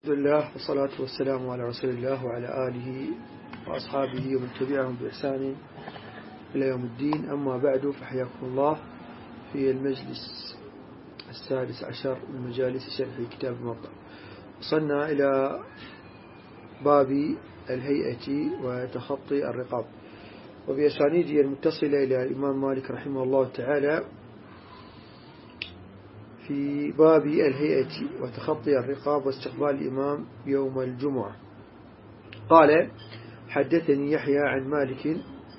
الحمد لله والصلاة والسلام على رسول الله وعلى آله وأصحابه ومن تبعهم بإحسان إلى يوم الدين. أما بعد، فحياكم الله في المجلس السادس عشر من مجالس شرح كتاب الموطأ. وصلنا إلى باب الهيئة وتخطي الرقاب، وبأسانيده المتصلة إلى الإمام مالك رحمه الله تعالى في باب الهيئة وتخطي الرقاب واستقبال الإمام يوم الجمعة. قال: حدثني يحيى عن مالك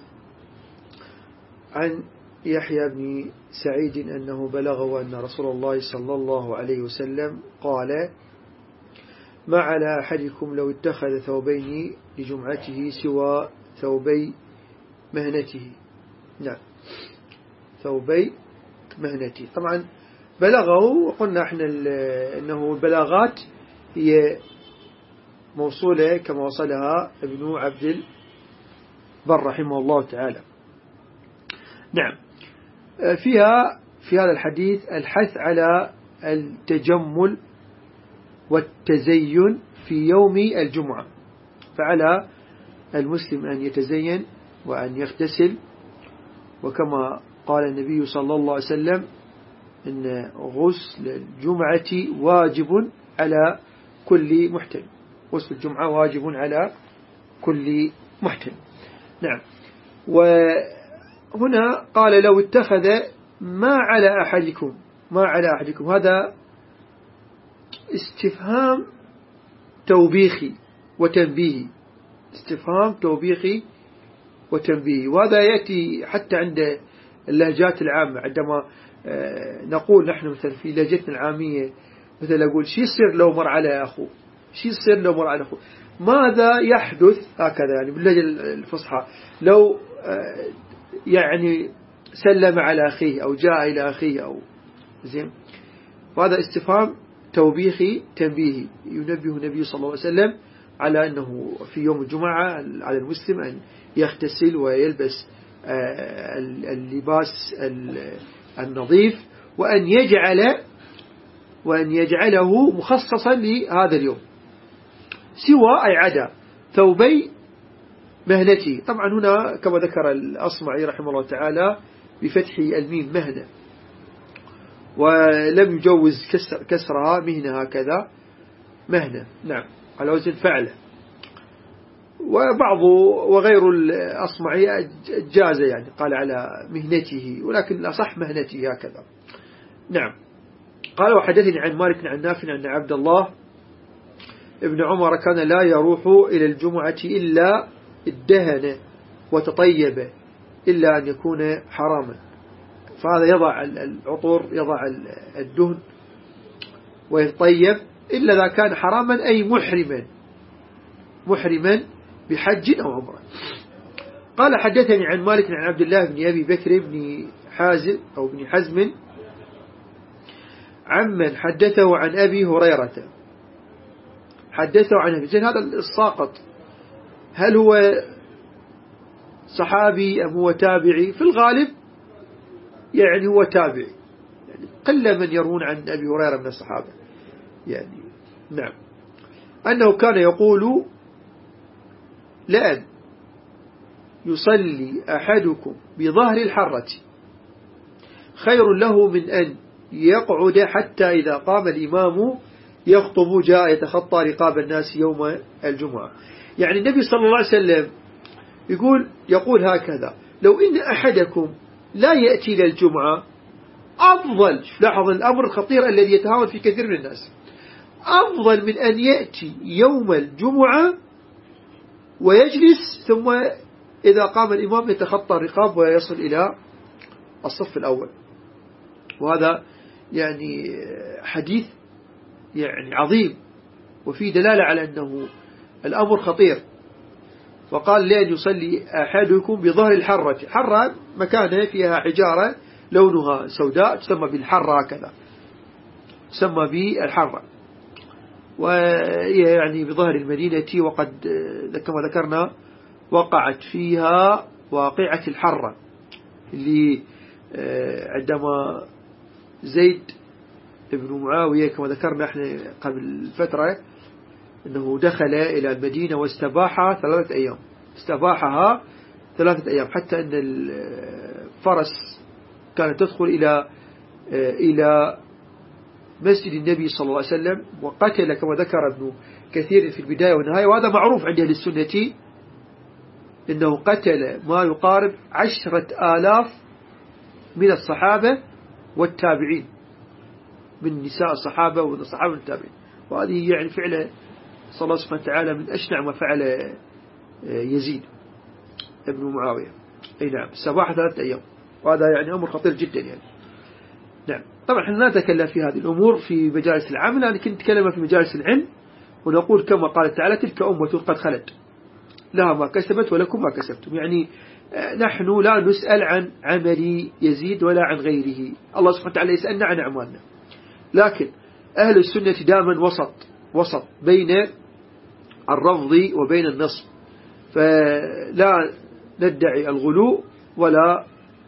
عن يحيى بن سعيد أنه بلغه أن رسول الله صلى الله عليه وسلم قال: ما على أحدكم لو اتخذ ثوبين لجمعته سوى ثوبي مهنته. نعم، ثوبي مهنته. طبعا بلغه، وقلنا احنا انه البلاغات هي موصولة كما وصلها ابن عبد البر رحمه الله تعالى. نعم، فيها في هذا الحديث الحث على التجمل والتزين في يوم الجمعة، فعلى المسلم أن يتزين وأن يغتسل، وكما قال النبي صلى الله عليه وسلم إن غسل الجمعة واجب على كل محتل. غسل الجمعة واجب على كل محتل. نعم. وهنا قال: لو اتخذ ما على أحدكم، هذا استفهام توبيخي وتنبيهي، استفهام توبيخي وتنبيهي. وهذا يأتي حتى عند اللهجات العامة، عندما نقول نحن مثلا في لهجتنا العامية، مثلا أقول: شي يصير لو مر على أخوه، شي يصير لو مر على أخوه. ماذا يحدث هكذا يعني باللهجة الفصحى، لو يعني سلم على أخيه أو جاء إلى أخيه أو زين. وهذا استفهام توبيخي تنبيهي، ينبه النبي صلى الله عليه وسلم على أنه في يوم الجمعة على المسلم أن يغتسل ويلبس اللباس النظيف، وأن يجعله مخصصا لهذا اليوم، سوى أي عدا ثوبي مهنته. طبعا هنا كما ذكر الأصمعي رحمه الله تعالى بفتح الميم مهنة، ولم يجوز كسرها مهنة، هكذا مهنة. نعم، على وزن فعله. وغير الأصمعي جاز، يعني قال على مهنته، ولكن الأصح مهنته هكذا. نعم. قال: وحدثني عن مالك عن نافع أن عبد الله ابن عمر كان لا يروح إلى الجمعة إلا ادهن وتطيب، إلا أن يكون حراما. فهذا يضع العطور، يضع الدهن ويطيب، إلا إذا كان حراما أي محرما بحج أو عمره. قال: حدثني عن مالك عن عبد الله بن أبي بكر بن حازم أو بن حزم عمن حدثه عن أبي هريرة، حدثه عن أبي. زين، هذا الساقط هل هو صحابي أم هو تابعي؟ في الغالب يعني هو تابعي، يعني قل من يروون عن أبي هريرة من الصحابة يعني. نعم، أنه كان يقول: لأن يصلي أحدكم بظهر الحرة خير له من أن يقعد حتى إذا قام الإمام يخطب جاء يتخطى رقاب الناس يوم الجمعة. يعني النبي صلى الله عليه وسلم يقول هكذا: لو إن أحدكم لا يأتي للجمعة أفضل، لاحظ الأمر الخطير الذي يتهاون في كثير من الناس، أفضل من أن يأتي يوم الجمعة ويجلس ثم إذا قام الإمام يتخطى الرقاب ويصل إلى الصف الأول. وهذا يعني حديث يعني عظيم، وفيه دلالة على أنه الأمر خطير. وقال: لأن يصلي أحدكم بظهر الحرة. حرة مكانها فيها حجارة لونها سوداء تسمى بالحرة، هكذا تسمى بالحرة، وهي يعني بظهر المدينة. وقد كما ذكرنا وقعت فيها واقعة الحرة، اللي عندما زيد ابن معاوية كما ذكرنا احنا قبل فترة أنه دخل إلى المدينة واستباحها 3 أيام، استباحها 3 أيام، حتى أن الفرس كانت تدخل إلى مسجد النبي صلى الله عليه وسلم، وقتل كما ذكر ابن كثير في البداية والنهاية، وهذا معروف عند أهل السنة إنه قتل ما يقارب 10,000 من الصحابة والتابعين، من نساء الصحابة والصحابة والتابعين. وهذه يعني فعله صلى الله سبحانه وتعالى من أشنع ما فعل يزيد ابن معاوية. أي نعم، السباحة 3 أيام، وهذا يعني أمر خطير جدا يعني. نعم، طبعا احنا لا نتكلم في هذه الأمور في مجالس العمل، أنا كنت أتكلم في مجالس العلم، ونقول كما قال تعالى: تلك أمة قد خلت لها ما كسبت ولكم ما كسبتم. يعني نحن لا نسأل عن عمل يزيد ولا عن غيره، الله سبحانه وتعالى يسألنا عن أعمالنا. لكن أهل السنة دائما وسط بين الرفض وبين النصب، فلا ندعي الغلو ولا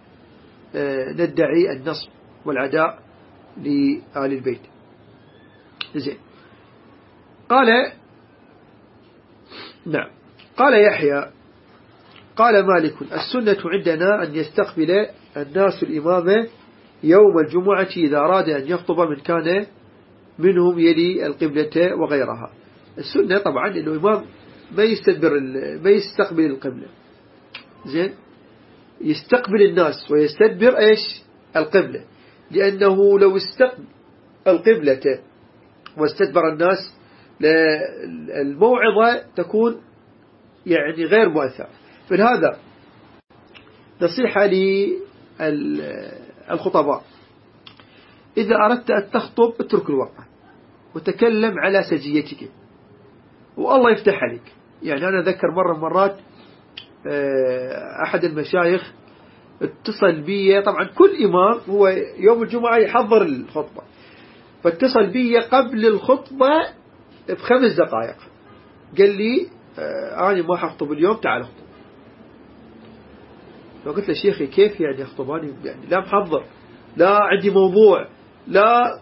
ندعي النصب والعداء لآل البيت. زين. قال يحيى: قال مالك: السنة عندنا أن يستقبل الناس الإمام يوم الجمعة إذا أراد أن يخطب من كان منهم يلي القبلة وغيرها. السنة طبعا أنه الإمام ما يستقبل القبلة، زين، يستقبل الناس ويستدبر إيش؟ القبلة، لأنه لو استقبل القبلة واستدبر الناس الموعظة تكون يعني غير مؤثرة. فلهذا نصيحة للخطباء: إذا أردت أن تخطب اترك الورقة وتكلم على سجيتك والله يفتح عليك. يعني أنا أذكر مرة مرات أحد المشايخ اتصل بي، طبعا كل إمام هو يوم الجمعة يحضر الخطبة، فاتصل بي قبل الخطبة ب5 دقائق، قال لي: أنا ما حخطب اليوم، تعال اخطب. فقلت له: شيخي كيف يعني اخطب؟ أنا يعني لا محضر، لا عندي موضوع، لا.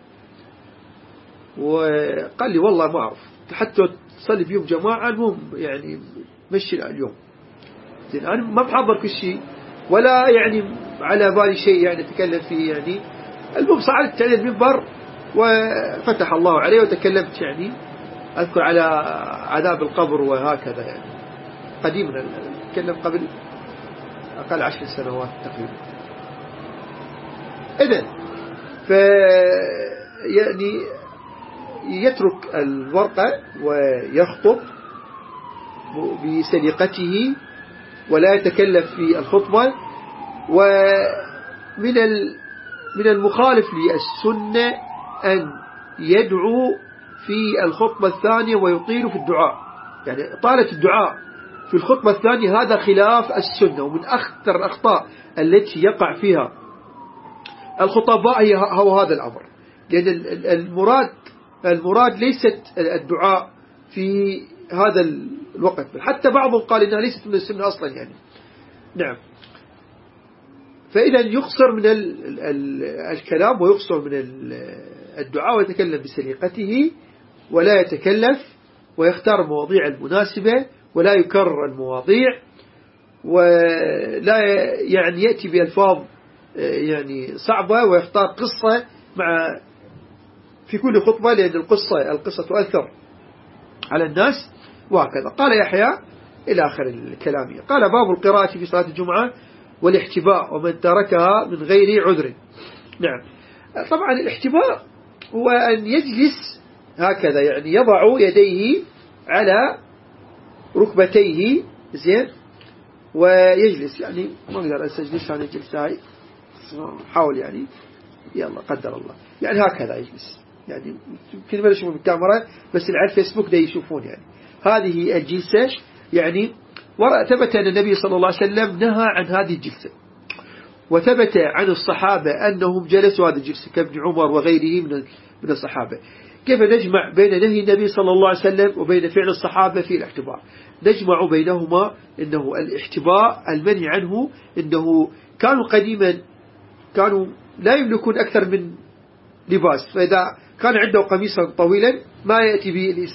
وقال لي: والله ما أعرف، حتى تصلي بيوم جماعة، المهم يعني مشي اليوم. زين، أنا ما محضر كل شيء ولا يعني على بالي شيء يعني أتكلم فيه. يعني المهم صعدت على المنبر وفتح الله عليه وتكلمت، يعني أذكر على عذاب القبر وهكذا، يعني قديما، أتكلم قبل أقل 10 سنوات تقريبا. إذن يعني يترك الورقة ويخطب بسليقته ولا يتكلف في الخطبة. ومن المخالف للسنة أن يدعو في الخطبة الثانية ويطيل في الدعاء، يعني طالة الدعاء في الخطبة الثانية هذا خلاف السنة، ومن أخطر الأخطاء التي يقع فيها الخطباء هو هذا الأمر. لأن المراد ليست الدعاء في هذا الوقت، حتى بعضهم قال إنها ليست من السنة أصلا يعني. نعم، فإذا يقصر من الكلام ويقصر من الدعاء ويتكلم بسليقته ولا يتكلف، ويختار المواضيع المناسبة ولا يكرر المواضيع، ولا يعني يأتي بألفاظ يعني صعبة، ويختار قصة في كل خطبة، لأن القصة تؤثر على الناس، وهكذا. قال يحيى إلى آخر الكلام. قال: باب القراءة في صلاة الجمعة والاحتباء ومن تركها من غير عذر. نعم، طبعا الاحتباء هو أن يجلس هكذا، يعني يضع يديه على ركبتيه، زين، ويجلس. يعني ما أقدر أسجلس أنا الجلسة هاي، حاول يعني، يلا قدر الله، يعني هكذا يجلس. يعني يمكن ما يشوفون بالكاميرا، بس اللي على الفيسبوك ده يشوفون. يعني هذه الجلسة، يعني ثبت أن النبي صلى الله عليه وسلم نهى عن هذه الجلسة، وثبت عن الصحابة أنهم جلسوا هذه الجلسة كابن عمر وغيره من الصحابة. كيف نجمع بين نهي النبي صلى الله عليه وسلم وبين فعل الصحابة في الاحتباء؟ نجمع بينهما إنه الاحتباء المنهي عنه إنه كانوا قديما لا يملكون أكثر من لباس، فإذا كان عنده قميصا طويلا ما يأتي به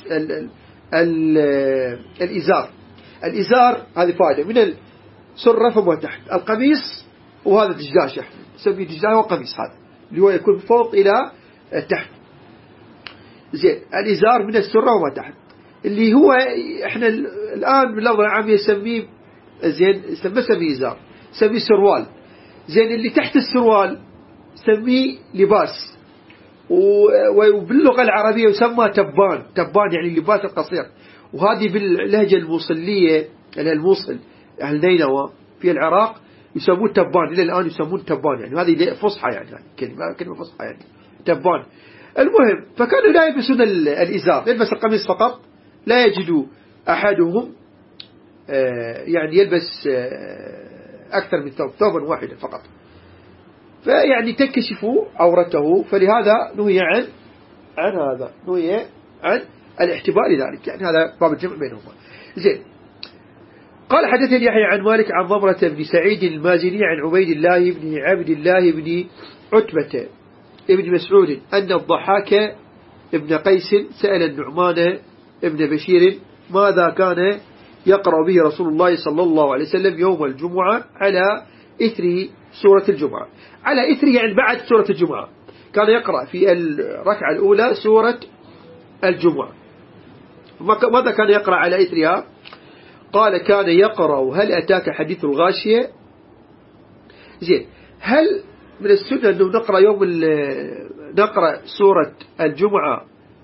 الإزار. الإزار هذه فائدة من السرة فما تحت، القميص وهذا دجلاش احنا نسميه دجلاش، هو قميص هذا اللي هو يكون فوق إلى تحت. زين، الإزار من السرة وما تحت، اللي هو احنا الآن باللفظ العام يسميه زين، سميه إزار، سميه سروال. زين، اللي تحت السروال سميه لباس، وباللغة العربية يسمى تبان. تبان يعني اللباس القصير. وهذه باللهجة الموصلية، الموصل أهل نينوى في العراق يسمون تبان، إلى الآن يسمون تبان، يعني هذه فصحى، يعني كلمة فصحى يعني تبان. المهم، فكانوا لا يلبسون الإزار، يلبس القميص فقط، لا يجد أحدهم يعني يلبس أكثر من ثوبا واحدا فقط، فيعني تنكشف عورته، فلهذا نهي عن هذا، نهي عن الاحتباء لذلك، يعني هذا باب الجمع بينهما. زين، قال حدثني يحيى عن مالك عن ضمرة بن سعيد المازني عن عبيد الله بن عبد الله بن عتبة ابن مسعود أن الضحاك ابن قيس سأل النعمان ابن بشير ماذا كان يقرأ به رسول الله صلى الله عليه وسلم يوم الجمعة على إثر سورة الجمعة. على إثر يعني بعد سورة الجمعة، كان يقرأ في الركعة الأولى سورة الجمعة. ماذا كان يقرأ على إثرها؟ قال كان يقرأ هل أتاك حديث الغاشية. زين، هل من السنة أنه نقرأ سورة الجمعة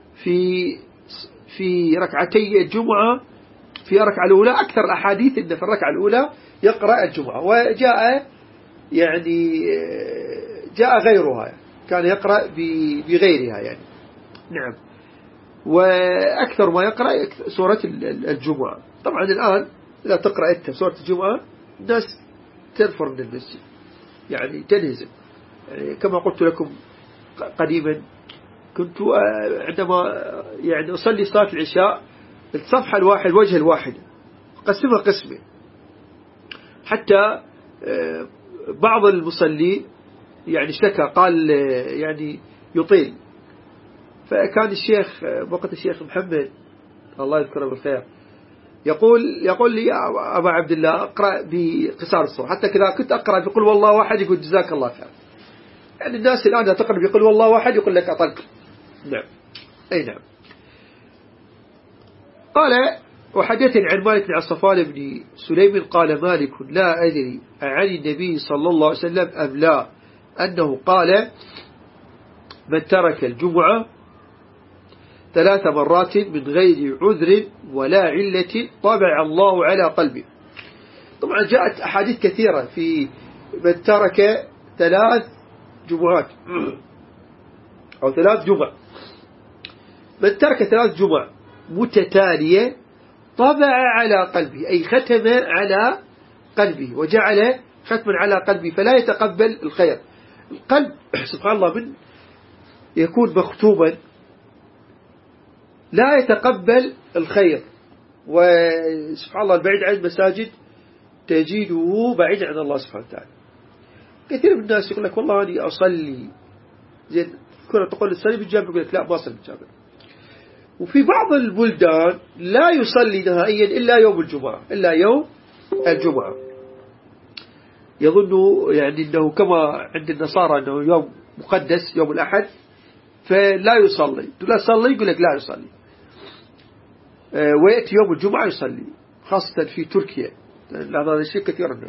في ركعتي الجمعة في الركعة الأولى؟ أكثر الأحاديث أن في الركعة الأولى يقرأ الجمعة، وجاء يعني جاء غيرها، كان يقرأ بغيرها يعني. نعم، وأكثر ما يقرأ سورة الجمعة. طبعا الآن إذا تقرأ أنت سورة الجمعة الناس تنفر من المسجد، يعني تنهزم. يعني كما قلت لكم قديما، كنت عندما يعني أصلي صلاة العشاء الصفحة الواحد الوجه الواحد قسمها قسمين، حتى بعض المصلين يعني اشتكى، قال يعني يطيل. فكان الشيخ وقت الشيخ محمد الله يذكره بالخير يقول لي يا أبا عبد الله أقرأ بقصار الصوت، حتى كذا كنت أقرأ بقول والله واحد يقول جزاك الله خير. يعني الناس الآن تقرأ بقول والله واحد يقول لك أطلق. نعم، أي نعم. قال وحدثني عن مالك بن صفوان بن سليم قال مالك لا أدري عن النبي صلى الله عليه وسلم أم لا أنه قال من ترك الجمعة 3 مرات من غير عذر ولا علة طبع الله على قلبه. طبعا جاءت أحاديث كثيرة في من ترك 3 جمعات أو 3 جمع. من ترك 3 جمع متتالية طبع على قلبه، أي ختم على قلبه وجعل ختما على قلبه، فلا يتقبل الخير. القلب سبحان الله من يكون مختوما لا يتقبل الخير، وسبحان الله البعيد عن المساجد تجده بعيد عن الله سبحانه وتعالى. كثير من الناس يقول لك والله أنا أصلي زين، كنا تقول الصلي بالجامع يقول لك لا ما أصلي بالجامع. وفي بعض البلدان لا يصلي نهائيا إلا يوم الجمعة، إلا يوم الجمعة، يظن يعني أنه كما عند النصارى أنه يوم مقدس يوم الأحد فلا يصلي، لا صلي يقول لك لا يصلي، ويأتي يوم الجمعة يصلي، خاصة في تركيا هذا الشيء كثير منه.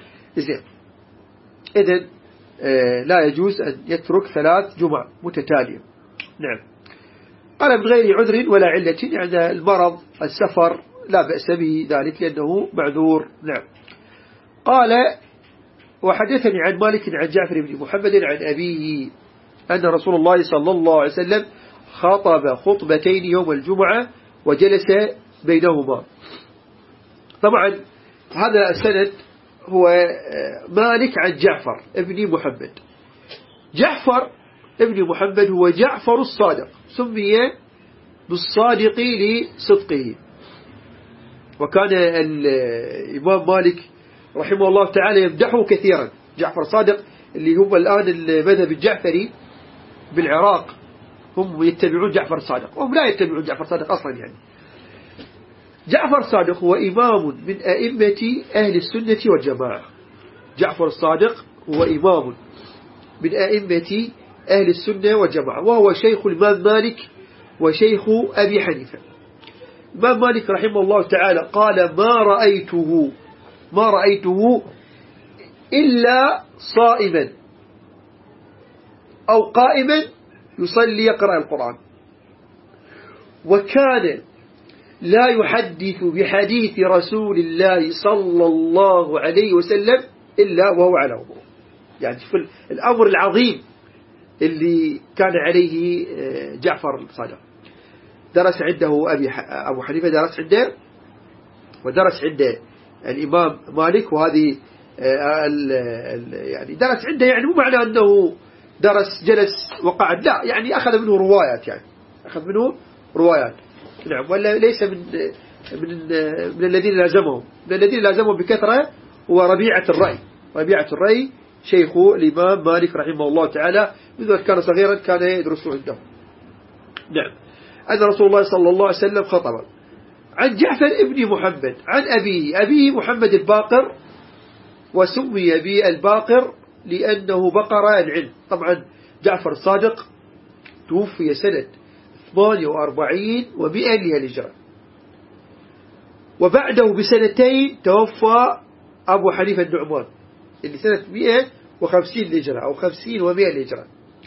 إذن لا يجوز أن يترك 3 جمع متتالية. نعم. قال من غير عذر ولا علة، يعني المرض السفر لا بأس به ذلك لأنه معذور. نعم. قال وحدثني عن مالك عن جعفر بن محمد عن أبيه أن رسول الله صلى الله عليه وسلم خطب خطبتين يوم الجمعة وجلس بينهما. طبعا هذا السند هو مالك عن جعفر ابن محمد. جعفر ابن محمد هو جعفر الصادق، سمي بالصادق لصدقه. وكان الإمام مالك رحمه الله تعالى يمدحه كثيرا. جعفر صادق اللي هو الآن المذهب الجعفري بالعراق هم يتبعون جعفر الصادق، وهم لا يتبعون جعفر الصادق أصلا يعني. جعفر الصادق هو إمام من أئمة أهل السنة والجماعة. جعفر الصادق هو إمام من أئمة أهل السنة والجماعة، وهو شيخ الإمام مالك وشيخ أبي حنيفة. الإمام مالك رحمه الله تعالى قال: ما رأيته إلا صائما أو قائما يصلي يقرأ القرآن، وكان لا يحدث بحديث رسول الله صلى الله عليه وسلم إلا وهو على وضوء. يعني في الأمر العظيم اللي كان عليه جعفر الصادق. درس عنده أبو حنيفة، درس عنده، ودرس عنده الإمام مالك، وهذه يعني درس عنده، يعني مو معنى أنه درس جلس وقعد، لا، يعني أخذ منه روايات، يعني أخذ منه روايات. نعم. ولا ليس من الذين لازمهم بكثرة هو ربيعة الرأي شيخ الإمام مالك رحمه الله تعالى، منذ كان صغيرا كان يدرس عنده. نعم. أن رسول الله صلى الله عليه وسلم خطب عن جعفر ابن محمد عن أبيه محمد الباقر، وسمي بالباقر لأنه بقر العلم. طبعا جعفر الصادق توفي سنة 48 و100 للهجرة، وبعده بسنتين توفى أبو حنيفة النعمان اللي سنة 150 للهجرة أو 50 و100 للهجرة.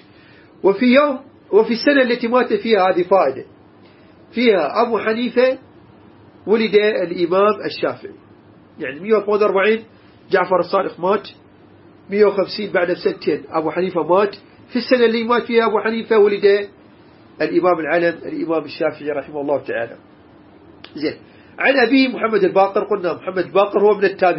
وفي السنة التي مات فيها، هذه فائدة فيها، أبو حنيفة ولد الإمام الشافعي، يعني 148 جعفر الصادق مات، 150 بعد بسنتين أبو حنيفة مات. في السنة اللي مات فيها أبو حنيفة ولد الإمام العلم الإمام الشافعي رحمه الله تعالى. زين. عن أبيه محمد الباقر، قلنا محمد الباقر هو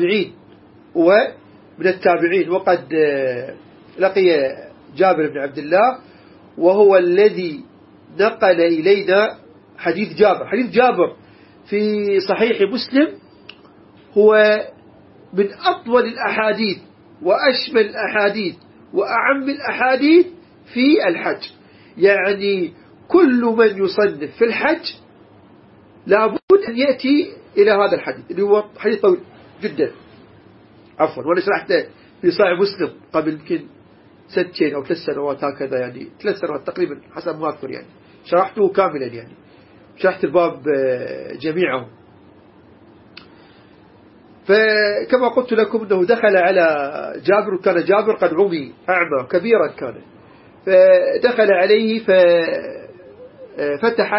من التابعين، وقد لقي جابر بن عبد الله، وهو الذي نقل إلينا حديث جابر في صحيح مسلم، هو من أطول الأحاديث وأشمل الأحاديث وأعم الأحاديث في الحج. يعني كل من يصنف في الحج لابد أن يأتي إلى هذا الحديث، اللي هو حديث طويل جدا. عفوا، وأنا شرحته في صحيح مسلم قبل يمكن 2 أو 3 سنوات هكذا، يعني 3 سنوات تقريبا حسب ما أذكر، يعني شرحته كاملا، يعني شرحت الباب جميعه. فكما قلت لكم أنه دخل على جابر، وكان جابر قد عمي أعمى كبيرا كان، فدخل عليه ففتح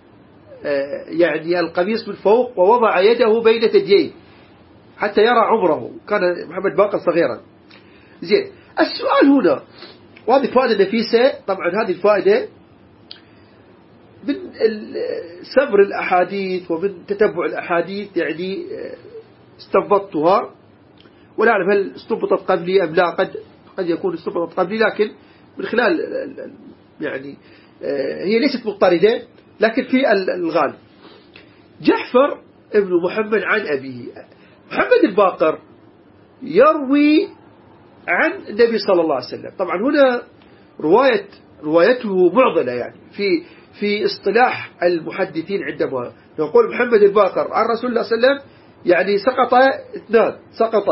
يعني القميص من فوق ووضع يده بين ثدييه حتى يرى عمره. كان محمد باقر صغيرا. زين. السؤال هنا، وهذه فائدة نفيسة طبعا، هذه الفائدة من سبر الأحاديث ومن تتبع الأحاديث، يعني استنبطتها، ولا أعلم هل استنبطت قبلي أم لا، قد يكون استنبطت قبلي، لكن من خلال يعني هي ليست مضطردة، لكن في الغالب. جعفر ابن محمد عن أبيه. محمد الباقر يروي عن النبي صلى الله عليه وسلم. طبعا هنا روايته معضلة، يعني في اصطلاح المحدثين عندما نقول محمد الباقر عن رسول الله صلى الله عليه وسلم، يعني سقط 2، سقط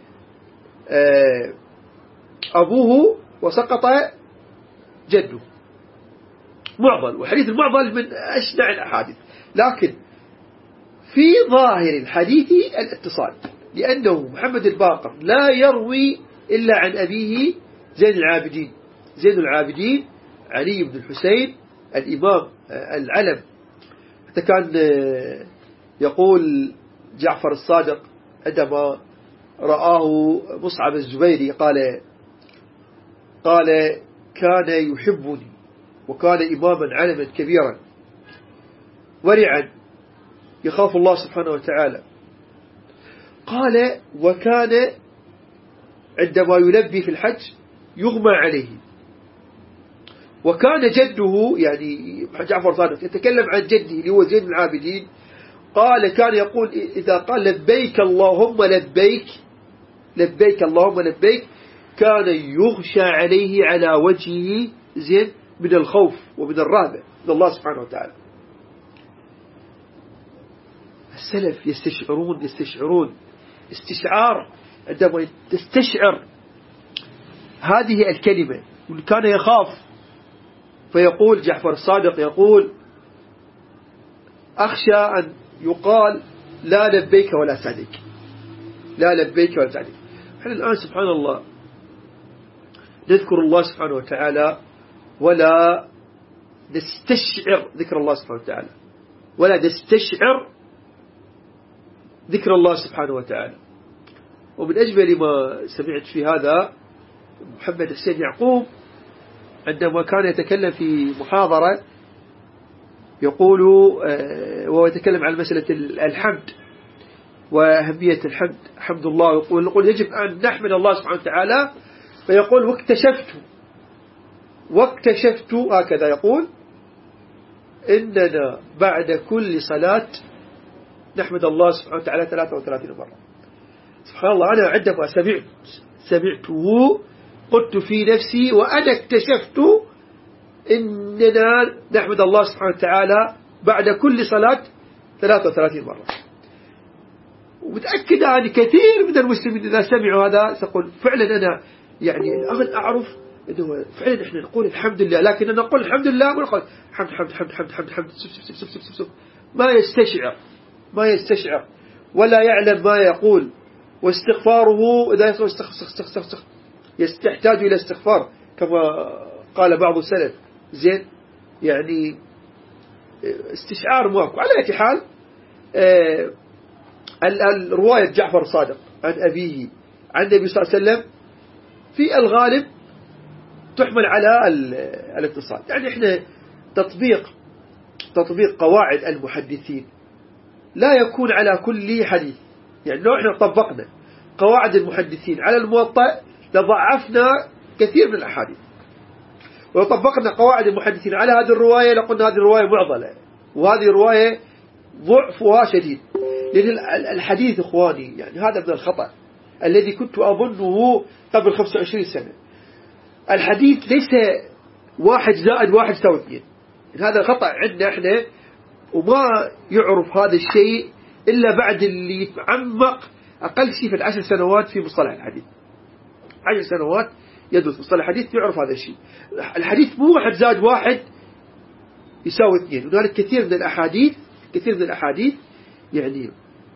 أبوه وسقط جده، معضل، وحديث المعضل من أشنع الأحاديث. لكن في ظاهر الحديث الاتصال، لأنه محمد الباقر لا يروي إلا عن أبيه زين العابدين علي بن الحسين الإمام العلم. حتى كان يقول جعفر الصادق عندما رآه مصعب الزبيري قال كان يحبني، وكان إماما علما كبيرا ورعا يخاف الله سبحانه وتعالى. قال وكان عندما يلبي في الحج يغمى عليه. وكان جده، يعني جعفر الصادق يتكلم عن جده اللي هو زين العابدين، قال كان يقول إذا قال لبيك اللهم لبيك، لبيك اللهم لبيك، كان يغشى عليه على وجهه زين من الخوف ومن الرهبة من الله سبحانه وتعالى. السلف يستشعرون استشعار، عندما تستشعر هذه الكلمة. كان يخاف فيقول جعفر الصادق يقول: أخشى أن يقال لا لبيك ولا سعديك، لا لبيك ولا سعديك. احنا الآن سبحان الله نذكر الله سبحانه وتعالى ولا نستشعر ذكر الله سبحانه وتعالى، ولا نستشعر ذكر الله سبحانه وتعالى. ومن أجمل ما سمعت في هذا محمد حسين يعقوب عندما كان يتكلم في محاضرة يقول، وهو يتكلم عن مسألة الحمد وأهمية الحمد، حمد الله، يقول يجب أن نحمد الله سبحانه وتعالى. فيقول: واكتشفت هكذا يقول: إننا بعد كل صلاة نحمد الله سبحانه وتعالى 33 مرة. سبحان الله، أنا عندما سمعته قلت في نفسي وأنا اكتشفت إننا نحمد الله سبحانه وتعالى بعد كل صلاة 33 مرة. ومتأكد أن كثير من المسلمين إذا سمعوا هذا سيقول فعلا أنا يعني الآن أعرف أنه فعلا إحنا نقول الحمد لله، لكن نقول الحمد لله ونقول حمد حمد حمد حمد حمد حمد ما يستشعر ولا يعلم ما يقول. واستغفاره إذا يحتاج إلى استغفار كما قال بعض السلف. زين، يعني استشعار مواقع. على أي حال، الرواية جعفر الصادق عن أبيه عن النبي صلى الله عليه وسلم في الغالب تحمل على الاتصال. يعني احنا تطبيق قواعد المحدثين لا يكون على كل حديث. يعني لو احنا طبقنا قواعد المحدثين على الموطأ لضعفنا كثير من الأحاديث، ولو طبقنا قواعد المحدثين على هذه الرواية لقلنا هذه الرواية معضلة وهذه الرواية ضعفها شديد. لأن الحديث إخواني يعني هذا من الخطأ الذي كنت أظنه قبل 25 سنة. الحديث ليس 1 زائد 1 يساوي 2. هذا خطأ عندنا احنا، وما يعرف هذا الشيء إلا بعد اللي يتعمق أقل شيء في 10 سنوات في مصطلح الحديث. 10 سنوات يدرس مصطلح الحديث يعرف هذا الشيء. الحديث مو 1 زائد 1 يساوي 2. وذلك كثير من الأحاديث يعني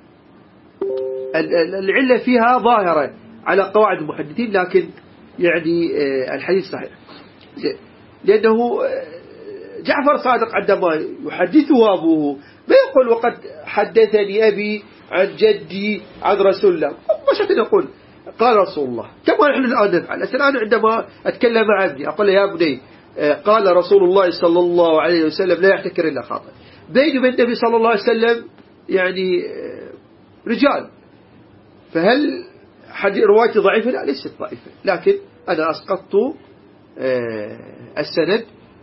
العلة فيها ظاهرة على قواعد المحدثين، لكن يعني الحديث صحيح. لأنه جعفر صادق عندما يحدثه أبوه ما يقول وقد حدثني أبي عن جدي عن رسول الله، مش نقول قال رسول الله كما نحن الآن نفعل. الآن عندما أتكلم مع ابني أقول له يا بني قال رسول الله صلى الله عليه وسلم لا يحتكر إلا خاطئ. بينه وبين النبي صلى الله عليه وسلم يعني رجال، فهل روايتي ضعيفة؟ لا، ليست ضعيفة، لكن أنا أسقطت السند،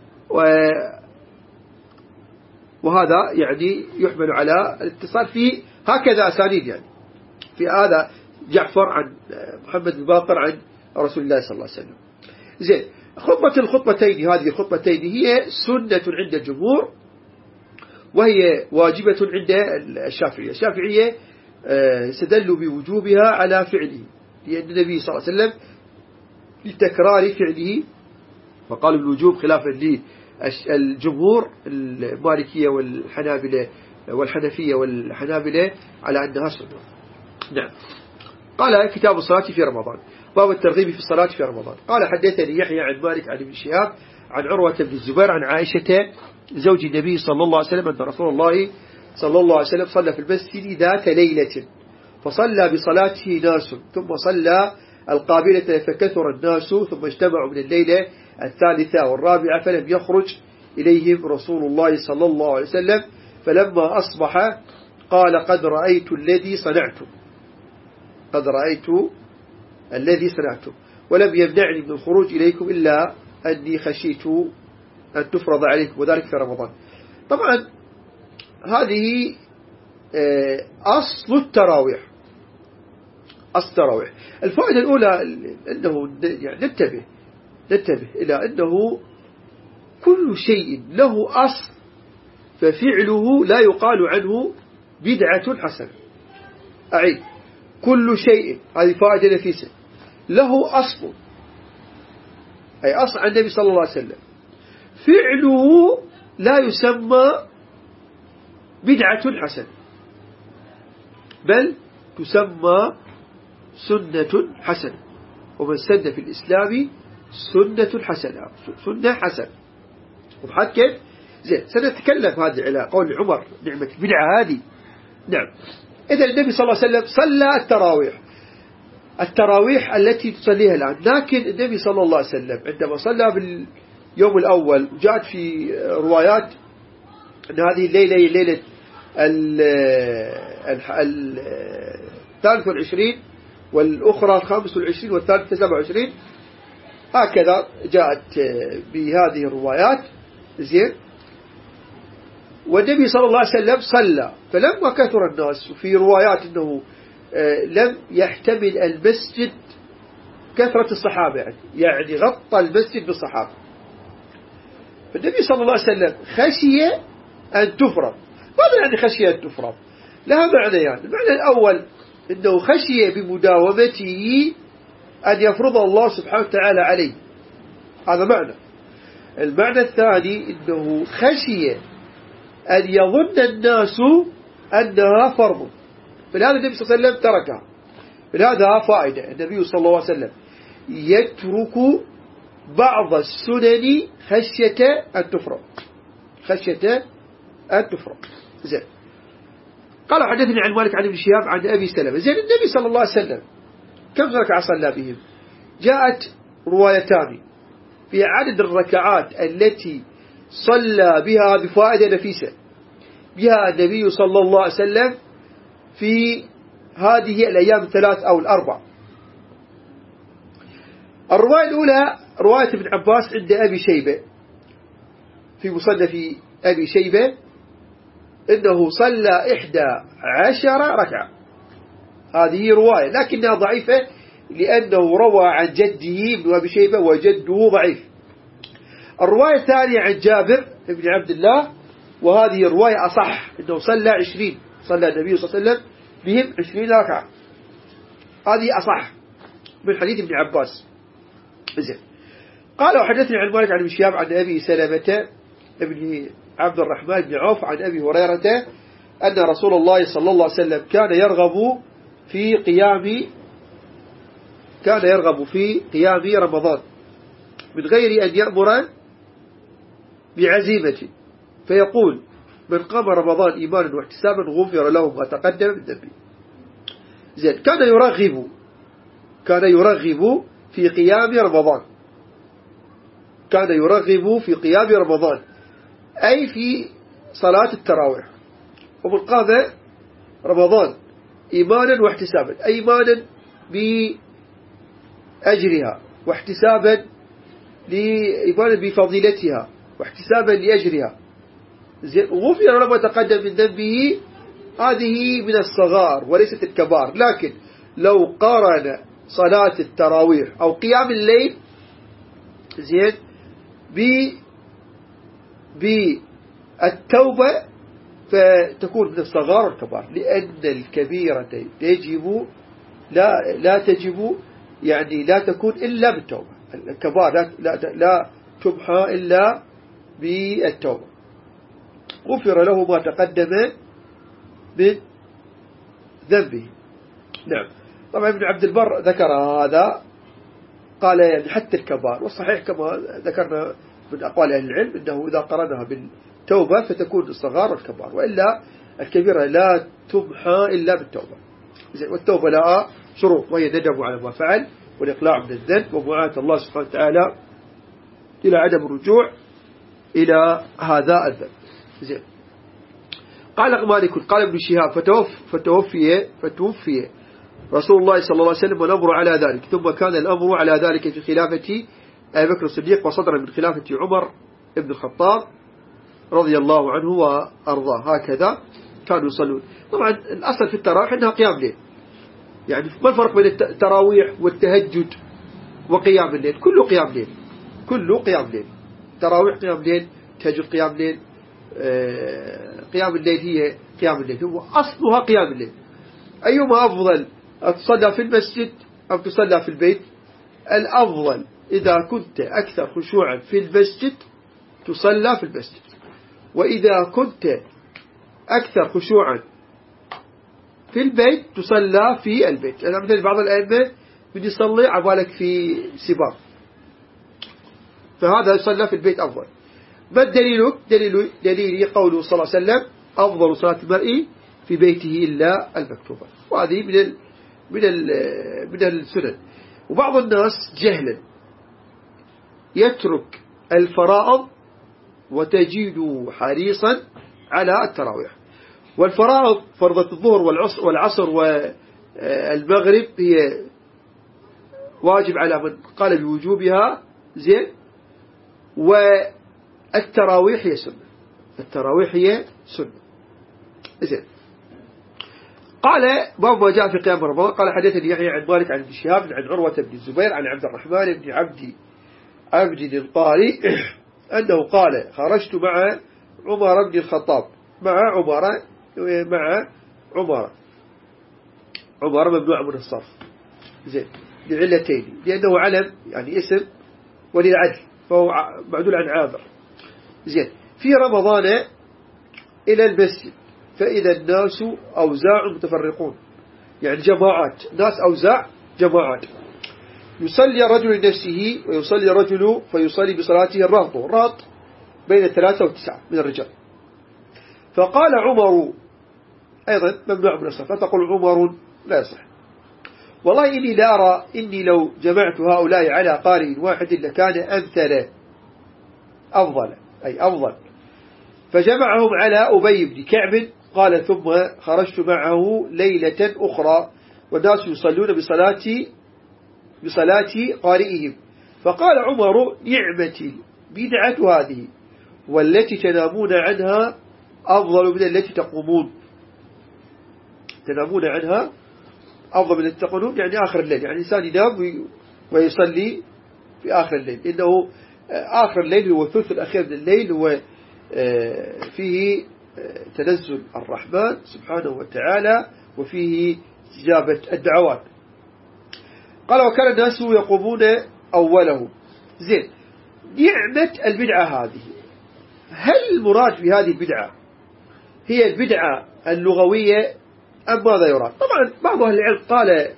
وهذا يعني يحمل على الاتصال في هكذا أسانيد. يعني في هذا جعفر عن محمد الباقر عن رسول الله صلى الله عليه وسلم. زين، هذه الخطبتين هي سنة عند الجمهور وهي واجبة عند الشافعية استدلوا بوجوبها على فعله، لأن النبي صلى الله عليه وسلم لتكرار فعله وقالوا بالوجوب خلافا للجمهور المالكية والحنفية والحنابلة على أنها سنة. نعم. قال كتاب الصلاة في رمضان، باب الترغيب في الصلاة في رمضان. قال حدثني يحيى عن مالك عن ابن شهاب عن عروة بن الزبير عن عائشة زوج النبي صلى الله عليه وسلم أن رسول الله صلى الله عليه وسلم صلى في المسجد ذات ليلة فصلى بصلاته ناس ثم صلى القابلة فكثر الناس ثم اجتمعوا من الليلة الثالثة والرابعة فلم يخرج إليهم رسول الله صلى الله عليه وسلم، فلما أصبح قال قد رأيت الذي صنعته ولم يمنعني من الخروج إليكم إلا أني خشيت أن تفرض عليكم وذلك في رمضان. طبعا هذه أصل التراويح. الفائدة الأولى أنه يعني ننتبه إلى أنه كل شيء له أصل ففعله لا يقال عنه بدعة حسنة. أعيد: كل شيء، هذه فائدة نفيسة، له أصل، أي أصل عن النبي صلى الله عليه وسلم، فعله لا يسمى بدعة حسنة، بل تسمى سنة حسنة. ومن سن في الإسلام سنة حسنة، سنة حسنة. وبحد كيف؟ زين، سنتكلم هذه على قول عمر: نعمة البدعة هذه. نعم. إذا النبي صلى الله عليه وسلم صلى التراويح التي تصليها الآن، لكن النبي صلى الله عليه وسلم عندما صلى باليوم الأول، جاءت في روايات أن هذه الليلة هي ليلة 23 والأخرى 25 والثالثة 27، هكذا جاءت بهذه الروايات. زين. والنبي صلى الله عليه وسلم صلى، فلما كثر الناس، وفي روايات أنه لم يحتمل المسجد كثرة الصحابة، يعني غطى المسجد بالصحابة، فالنبي صلى الله عليه وسلم خشي أن تفرض. ماذا يعني خشي أن تفرض؟ لها معنيان. المعنى الأول أنه خشي بمداومته أن يفرض الله سبحانه وتعالى عليه، هذا معنى. المعنى الثاني أنه خشي أن يظن الناس أنها فرض، فلهذا النبي صلى الله عليه وسلم تركها. فلهذا فائدة: النبي صلى الله عليه وسلم يترك بعض السنن خشية أن تفرض، خشية أن تفرض. زين. قال: حدثني عن مالك عن ابن شهاب عن أبي سلمة. زين، النبي صلى الله عليه وسلم كم ركعة صلى بهم؟ جاءت روايتان في عدد الركعات التي صلى بها بفائدة نفيسة بها النبي صلى الله عليه وسلم في هذه الأيام الثلاث أو الأربع. الرواية الأولى رواية ابن عباس عند أبي شيبة في مصنف أبي شيبة، إنه صلى 11 ركعة. هذه رواية لكنها ضعيفة، لأنه روى عن جده ابن أبي شيبة وجده ضعيف. الرواية الثانية عن جابر بن عبد الله، وهذه الرواية أصح، إنه صلى 20، صلى النبي صلى الله عليه وسلم بهم 20 ركعة، هذه أصح من حديث ابن عباس. زين. قال: وحدثني عن مالك عن ابن شهاب عن أبي سلمة ابن عبد الرحمن بن عوف عن أبي هريرة أن رسول الله صلى الله عليه وسلم كان يرغب في قيام رمضان من غير أن يأمر بعزيمة، فيقول: من قام رمضان إيمانا واحتسابا غفر له ما تقدم من ذنبه. زين. كان يرغب في قيام رمضان، كان يرغب في قيام رمضان، أي في صلاة التراويح. ومن قام رمضان إيمانا واحتسابا، أي إيمانا بأجرها واحتسابا إيمانا بفضيلتها واحتسابا لأجرها. غفر له ما تقدم من ذنبه، هذه من الصغار وليست الكبار. لكن لو قارن صلاة التراويح أو قيام الليل زين بالتوبة فتكون من الصغار والكبار، لأن الكبيرة تجب لا تجب، يعني لا تكون إلا بالتوبة. الكبار لا تمحى إلا بالتوبة. غفر له ما تقدم من ذنبه. نعم. طبعا ابن عبد البر ذكر هذا، قال يعني حتى الكبار، والصحيح كما ذكرنا من أقوال أهل العلم أنه إذا قرنها بالتوبة فتكون الصغار والكبار، وإلا الكبيرة لا تمحى إلا بالتوبة. والتوبة لها شروط، وهي ندم على ما فعل والإقلاع من الذنب ومعاهدة الله سبحانه وتعالى إلى عدم الرجوع إلى هذا الذنب. زين. قال مالك قال ابن شهاب: فتوفي رسول الله صلى الله عليه وسلم والأمر على ذلك، ثم كان الأمر على ذلك في خلافة أبي بكر الصديق، وصدر من خلافة عمر بن الخطاب رضي الله عنه وأرضاه. هكذا كانوا يصلون. طبعا الأصل في التراويح أنها قيام ليل، يعني ما الفرق بين التراويح والتهجد وقيام الليل؟ كله قيام ليل، كله قيام ليل. تراويح قيام ليل، تهجد قيام ليل، قيام الليل هي قيام الليل، هو أصلها قيام الليل. أيما أفضل، تصلى في المسجد أو تصلى في البيت؟ الأفضل إذا كنت أكثر خشوعا في المسجد تصلى في المسجد، وإذا كنت أكثر خشوعا في البيت تصلى في البيت. أنا مثل بعض الأئمة من يصلي عبالك في سباق، فهذا يصلى في البيت أفضل. ما الدليل؟ دليلي قوله صلى الله عليه وسلم: أفضل صلاة المرء في بيته إلا المكتوبة. وهذه من السنن. وبعض الناس جهلا يترك الفرائض وتجد حريصا على التراويح. والفرائض فرضة الظهر والعصر والمغرب هي واجب على من قال بوجوبها، زين. والتراويح هي سنة، التراويح هي سنة، زين. قال باب ما جاء في قيام رمضان. قال حدثني يحيى عن مالك عن ابن شهاب عن عروة بن الزبير عن عبد الرحمن بن عبد القاري أنه قال: خرجت مع عمر بن الخطاب، مع عمر ممنوع من الصرف، زين، لعلتين: لأنه علم يعني اسم، وللعدل فهو معدول عن عامر، زين. في رمضان إلى المسجد فإذا الناس أوزاع متفرقون، يعني جماعات، ناس أوزاع جماعات. يصلي الرجل لنفسه ويصلي الرجل فيصلي بصلاته الرهط بين 3 و9 من الرجال. فقال عمر أيضا ممنوع من الصلاة، فتقول عمر لا يصح. والله إني لا أرى إني لو جمعت هؤلاء على قارئ واحد لكان أمثل أفضل. فجمعهم على أبي بن كعب. قال: ثم خرجت معه ليلة أخرى والناس يصلون بصلاة قارئهم، فقال عمر: نعمة بدعة هذه، والتي تنامون عنها أفضل من التي تقومون. تنامون عنها أفضل من التي تقومون، يعني آخر الليل، يعني الإنسان ينام ويصلي في آخر الليل، إنه آخر الليل هو الثلث الأخير من الليل، هو فيه تنزل الرحمن سبحانه وتعالى، وفيه استجابة الدعوات. قال: وكان الناس يقومون أولهم، زين. نعمة البدعة هذه، هل المراد في هذه البدعة هي البدعة اللغوية أم ماذا يراد؟ طبعا بعض أهل العلم قال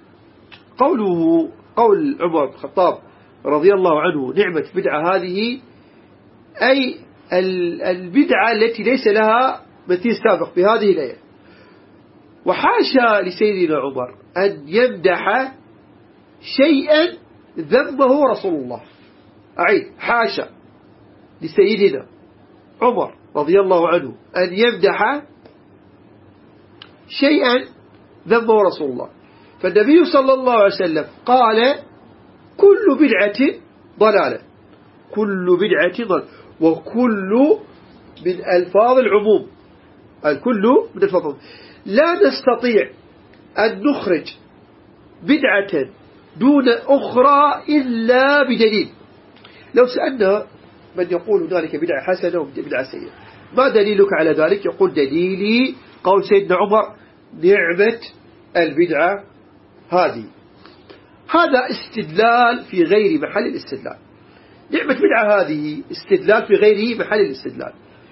قول عمر بن الخطاب رضي الله عنه نعمة بدعة هذه أي البدعة التي ليس لها مثيل سابق في هذه الآية. وحاشا لسيدنا عمر أن يمدح شيئا ذمه رسول الله. أعيد: حاشا لسيدنا عمر رضي الله عنه أن يمدح شيئا ذمه رسول الله. فالنبي صلى الله عليه وسلم قال: كل بدعة ضلالة، كل بدعة ضلالة، وكل من ألفاظ العموم، الكل من ألفاظ العموم. لا نستطيع أن نخرج بدعة دون أخرى إلا بدليل. لو سألنا من يقول ذلك بدعة حسنة وبدعة سيئة، ما دليلك على ذلك؟ يقول: دليلي قول سيدنا عمر نعمة البدعة هذه. هذا استدلال في غير محل الاستدلال. نعمة بدعة هذه استدلال في غير محل الاستدلال.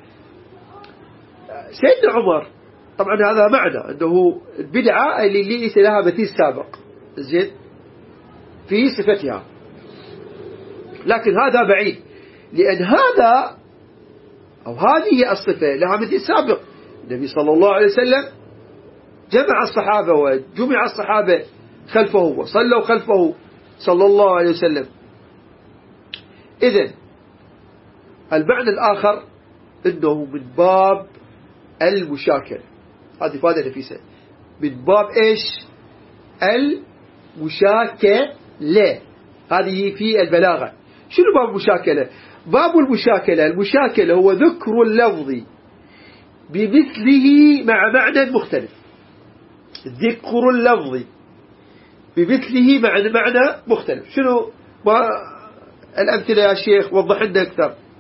سيدنا عمر طبعا هذا معنى أنه البدعة اللي ليس لها مثيل سابق، زين، في صفتها، لكن هذا بعيد، لأن هذا أو هذه الصفة لها مثيل سابق. النبي صلى الله عليه وسلم جمع الصحابة وجمع الصحابة خلفه وصلوا خلفه صلى الله عليه وسلم. إذن المعنى الآخر أنه من باب المشاكلة. هذه فائدة نفيسة، من باب إيش؟ المشاكلة. هذه في البلاغة. شنو باب المشاكلة؟ باب المشاكلة هو ذكر اللفظ بمثله مع معنى مختلف. ذكر اللفظ بمثله مع معنى مختلف. شنو الأمثلة يا شيخ؟ وضح لنا أكثر.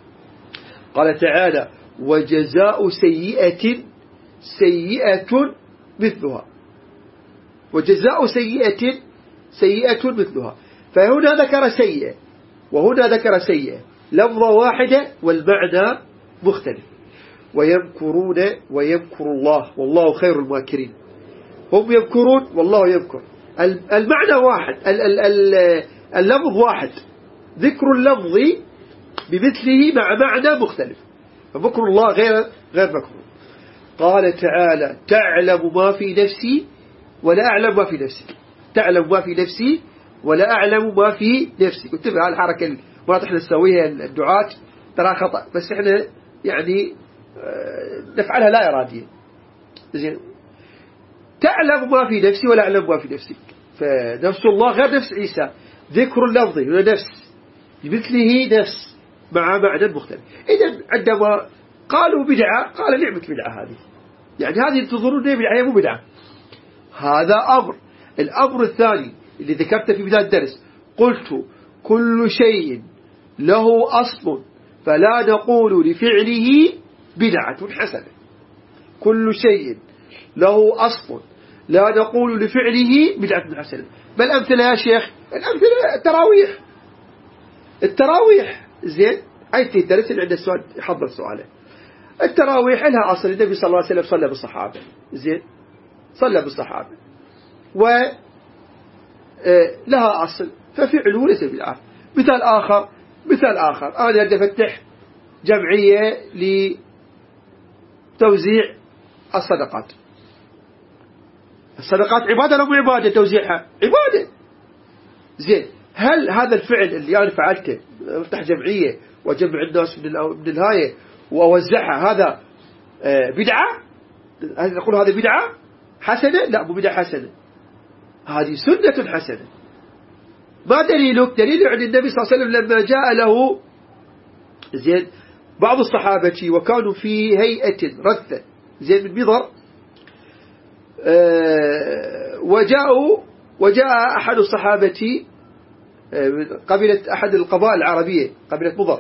قال تعالى وجزاء سيئة سيئة مثلها، وجزاء سيئة سيئة مثلها. فهنا ذكر سيئة وهنا ذكر سيئة، لفظة واحدة والمعنى مختلف. ويمكرون ويمكر الله والله خير الماكرين. هم يمكرون والله يمكر، المعنى واحد، اللفظ واحد، ذكر اللفظ بمثله مع معنى مختلف، فمكر الله غير مكر. قال تعالى تعلم ما في نفسي ولا أعلم ما في نفسك، تعلم ما في نفسي ولا أعلم ما في نفسي. وانتبه على الحركة ما احنا نسويها الدعاة ترى خطأ، بس احنا يعني نفعلها لا إراديا. زين، تعلم ما في نفسي ولا أعلم ما في نفسك، فنفس الله غير نفس عيسى، ذكر اللفظ نفس بمثله نفس مع معنى مختلف. إذن عندما قالوا بدعة قال نعمة بدعة هذه، يعني هذه تظنون بدعة، هي مو بدعة، هذا أمر. الأمر الثاني اللي ذكرته في بداية الدرس قلت كل شيء له أصل فلا نقول لفعله بدعة حسنة، كل شيء له أصل لا نقول لفعله بدعة حسنة. ما الأمثلة يا شيخ؟ الأمثلة التراويح زين، عيد الدرس اللي عنده سؤال يحضر سؤاله. التراويح لها أصل، النبي صلى الله عليه وسلم صلى بالصحابة، زين، صلى بالصحابة ولها أصل، ففعله ليس بدعة. مثال آخر أنا أريد أفتح جمعية لتوزيع الصدقات عبادة ولا مو عبادة؟ توزيعها عبادة، زين. هل هذا الفعل اللي أنا فعلته افتح جمعية وجمع الناس من الهاية وأوزعها هذا بدعة؟ هل نقول هذا بدعة حسنة؟ لا، مو بدعة حسنة، هذه سنة حسنة. ما دليلك؟ دليل عن النبي صلى الله عليه وسلم لما جاء له زين بعض الصحابة وكانوا في هيئة رثة زين من بضر، وجاء أحد الصحابة قبيلة أحد القبائل العربية قبيلة مضر،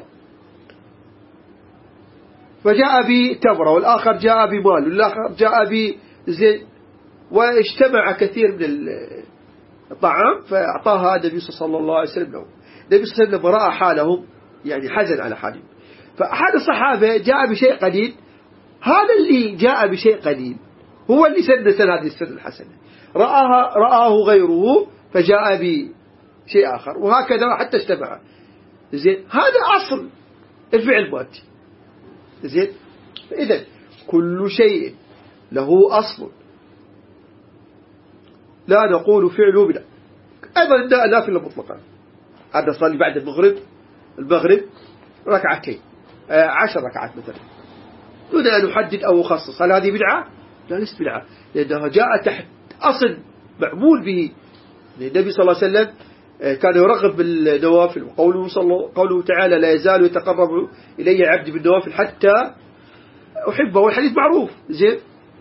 فجاء بتمرة والآخر جاء بمال والآخر جاء بزين، واجتمع كثير من الطعام فأعطاها النبي صلى الله عليه وسلم له. النبي صلى الله عليه وسلم رأى حالهم يعني حزن على حالهم، فأحد الصحابة جاء بشيء قليل، هذا اللي جاء بشيء قليل هو اللي سن هذه السنة الحسنة، رآه غيره فجاء بشيء آخر، وهكذا حتى اجتمع. زين، هذا أصل الفعل مادي. زين، إذن كل شيء له أصل لا نقول فعله بدعة. أيضا النافلة مطلقا، هذا صلي بعد المغرب ركعتين 10 ركعات مثلا دون أن نحدد أو نخصص، هل هذه بدعة؟ لا، ليست بدعة، لأنها جاء تحت أصل معمول به. النبي صلى الله عليه وسلم كان يرغب بالنوافل، قوله تعالى لا يزال يتقرب إلي عبدي بالنوافل حتى أحبه، والحديث معروف. زين،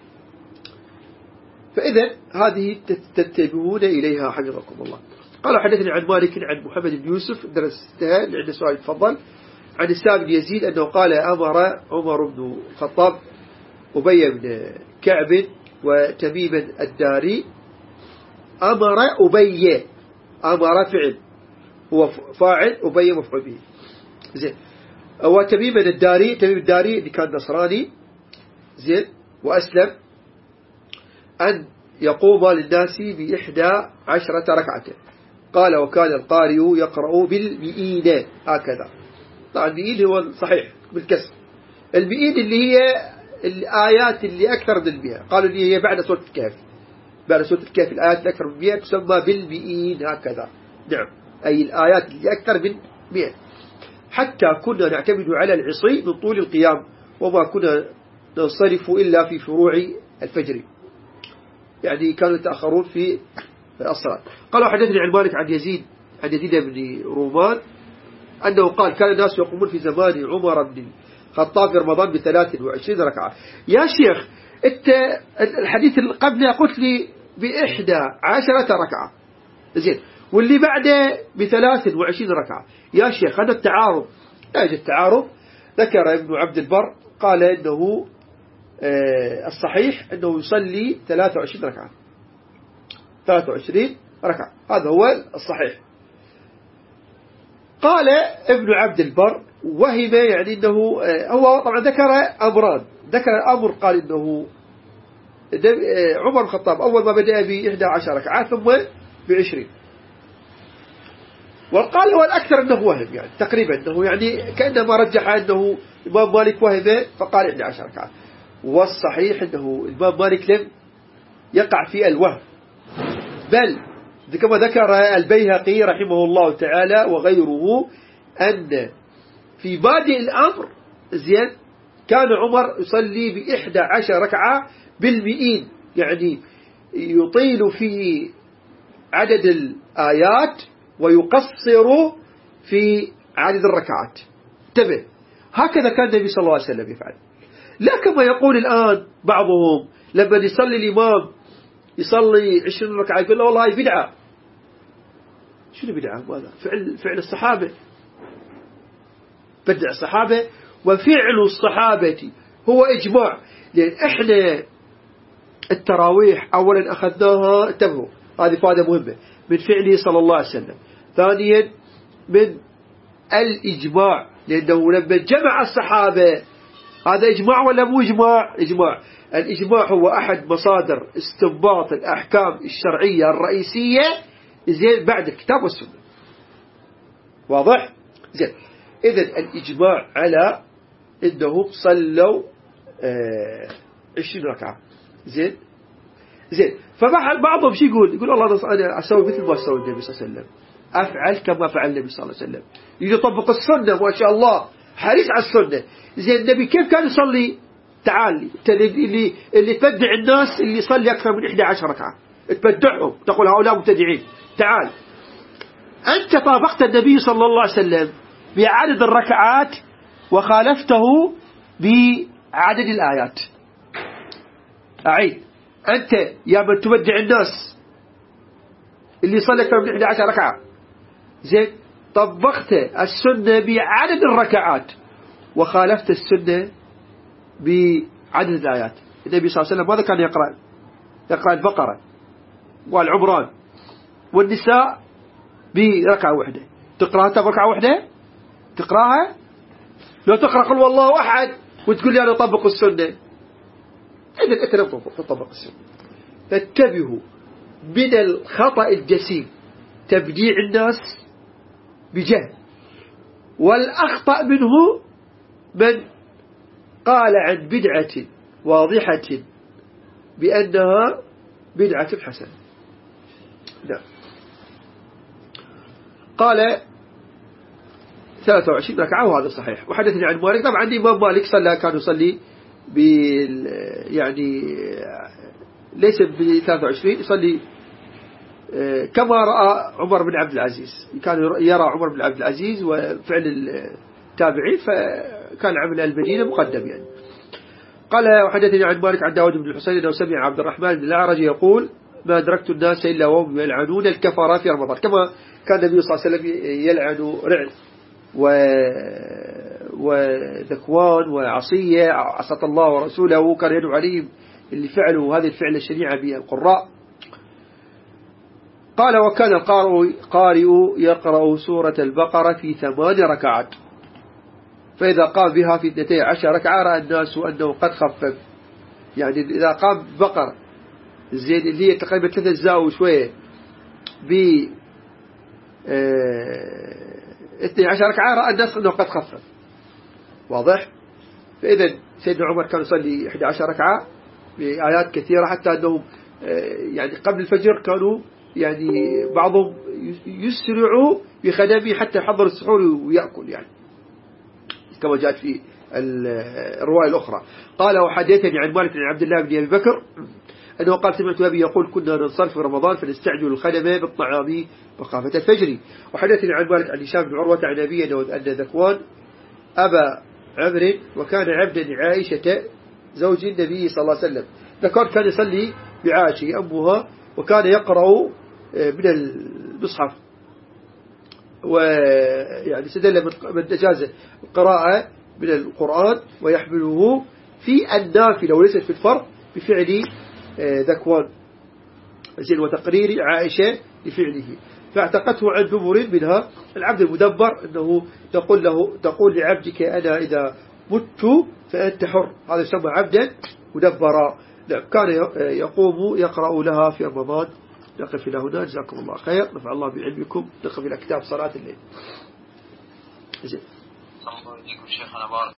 فإذا هذه تتبعون إليها حفظكم الله. قالوا حدثني عن مالك عن محمد بن يوسف درستها اللي عنده سؤال تفضل، عن السائب بن يزيد أنه قال أمر عمر بن الخطاب أبي بن كعب وتميما الداري، أمر أبي، أمر فعل هو فاعل، أبي مفعول به. زين، وتميما الداري، تميم الداري اللي كان نصراني زين وأسلم، أن يقوم للناس ب11 ركعة. قال وكان القارئ يقرأ بالمئين هكذا. طبعا المئين هو صحيح بالكسر، المئين اللي هي الآيات اللي أكثر من 100، قالوا اللي هي بعد سورة الكهف، بعد سورة الكهف الآيات الأكثر من 100 تسمى بالمئين هكذا. نعم، أي الآيات اللي أكثر من 100. حتى كنا نعتمد على العصي من طول القيام، وما كنا ننصرف إلا في فروع الفجر، يعني كانوا يتأخرون في الصلاة. قالوا حدثني عن مالك عن يزيد بن رومان أنه قال كان الناس يقومون في زمان عمر بن الخطاب في رمضان ب23 ركعة. يا شيخ انت الحديث اللي قبله قلت لي ب11 ركعة، زين، واللي بعده ب23 ركعة. يا شيخ هذا التعارض، لا يوجد تعارض. ذكر ابن عبد البر قال إنه الصحيح أنه يصلي 23 ركعة 23 ركعة، هذا هو الصحيح. قال ابن عبد البر وهم، يعني أنه هو طبعا ذكر أمران، ذكر أمر قال إنه عمر بن الخطاب أول ما بدأ ب11 ركعة ثم ب20، وقال هو الأكثر أنه وهم، يعني تقريبا أنه يعني كأنما رجح أنه الإمام مالك وهم فقال 11 ركعة، والصحيح أنه الإمام مالك لم يقع في الوهم، بل كما ذكر البيهقي رحمه الله تعالى وغيره أن في بادئ الأمر زين كان عمر يصلي ب11 ركعة بالمئين، يعني يطيل في عدد الآيات ويقصر في عدد الركعات. انتبه، هكذا كان النبي صلى الله عليه وسلم يفعل، لا كما يقول الآن بعضهم لما يصلي الإمام يصلي 20 ركعة يقول له والله بدعة. شنو بدعة؟ ماذا؟ فعل الصحابة، بدع الصحابة، وفعل الصحابة هو إجماع. لأن إحنا التراويح أولا أخذناها، انتبهوا هذه فائدة مهمة، من فعله صلى الله عليه وسلم. ثانيا من الإجماع، لأنه لما جمع الصحابة هذا إجماع ولا مو إجماع؟ إجماع. الإجماع هو أحد مصادر استنباط الأحكام الشرعية الرئيسية زين بعد الكتاب والسنة. واضح؟ زين. إذن الإجماع على إنهم صلوا 20 ركعة. زين. فبعضهم شو يقول الله أنا أسوي مثل ما سوى النبي صلى الله عليه وسلم، أفعل كما فعل النبي صلى الله عليه وسلم، يطبق السنة ما شاء الله، حريص على السنة. زين النبي كيف كان يصلي؟ تعال اللي تبدع الناس اللي يصلي أكثر من 11 ركعة تبدعهم، تقول هؤلاء مبتدعين. تعال أنت طابقت النبي صلى الله عليه وسلم بعدد الركعات وخالفته بعدد الآيات. أعيد، أنت يا من تبدع الناس اللي يصلي أكثر من 11 ركعة زين طبقت السنة بعدد الركعات وخالفت السنة بعدد الآيات. النبي صلى الله عليه وسلم ماذا كان يقرأ البقرة والعمران والنساء بركعة واحدة. تقرأها بركعة واحدة؟ تقرأها؟ لو تقرأ قل والله أحد وتقول لي أنا أطبق السنة، إذن أنت لم تطبق السنة. فاتبهوا من الخطأ الجسيم تبديع الناس بجهل، والأخطأ منه من قال عن بدعة واضحة بأنها بدعة حسنة. نعم. قال 23 ركعة وهذا صحيح. وحدثني عن مالك، طبعا عندي إمام مالك كان يصلي يعني ليس ب 23، يصلي كما رأى عمر بن عبد العزيز، كان يرى عمر بن عبد العزيز وفعل التابعين، فكان عمل المدينة مقدم يعني. قال وحدثني عن مالك عن داود بن الحسين أنه سمع عبد الرحمن بن الأعرج يقول ما أدركت الناس إلا وهم يلعنون الكفرة في رمضان، كما كان النبي صلى الله عليه وسلم يلعن رعل وذكوان وعصية عصت الله ورسوله، كان يدعو عليهم اللي فعلوا هذه الفعل الشنيعة بالقراء. قال وكان القارئ يقرأ سورة البقرة في 8 ركعات، فإذا قام بها في 12 ركعة رأى الناس أنه قد خفف، يعني إذا قام بقرة زين اللي هي تقريبا 3 أجزاء وشوية ب 12 ركعة رأى الناس أنه قد خفف. واضح؟ فإذا سيدنا عمر كان يصلي 11 ركعة بآيات كثيرة، حتى أنهم يعني قبل الفجر كانوا يعني بعضهم يسرعوا بخدمه حتى يحضر السحور ويأكل، يعني كما جاءت في الرواية الأخرى. قال وحدثني عن مالك بن عبد الله بن أبي بكر أنه قال سمعت أبي يقول كنا ننصرف في رمضان فنستعجل الخدمة بالطعام مخافة الفجر. وحدثني عن مالك عن هشام بن عروة عن أبي أن ذكوان أبا عمرو وكان عبدا لعائشة زوج النبي صلى الله عليه وسلم. ذكوان كان يصلي بعائشة أمها وكان يقرأ من المصحف، ويعني استدل من إجازة القراءة من القرآن ويحمله في النافلة وليست في الفرض بفعل ذكوان زين وتقرير عائشة لفعله. فاعتقته عن نمر منها العبد المدبر أنه تقول لعبدك أنا إذا مت فأنت حر، هذا يسمى عبدا مدبرا. كان يقوم يقرأ لها في رمضان. نقف إلى هنا، جزاكم الله خير، نفع الله بعلمكم. نقف إلى كتاب صلاة الليل.